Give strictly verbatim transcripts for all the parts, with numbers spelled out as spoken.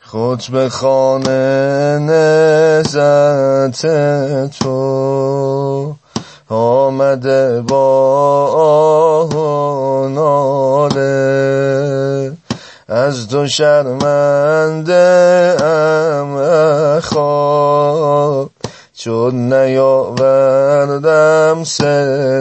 خطبه خانه نهضت تو آمده با آه و ناله، از تو شرمنده ام اخا، چون نیاوردم سه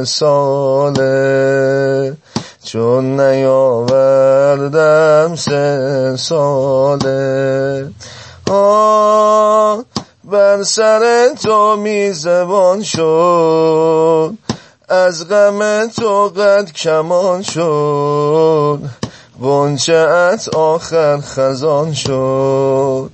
ساله، چون نیاوردم سه ساله. آه بر سر تو میزبان شد، از غم تو قد کمان شد، غنچه ات آخر خزان شد.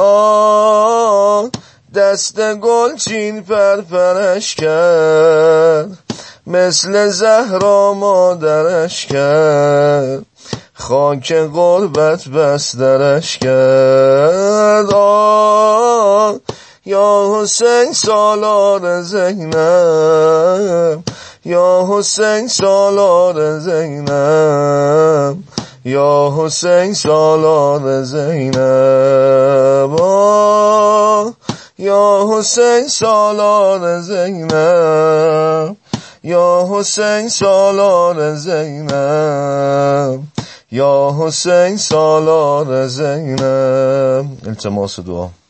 آه دست گل چین پرپرش کرد، مثل زهرا مادرش کرد، خاک غربت بسترش کرد. آه یا حسین سالار زینب، یا حسین سالار زینب، یا حسین سالار زینب. آه یا حسین سالار زینب، یا حسین سالار زینب، یا حسین سالار زینب. التماس دعا.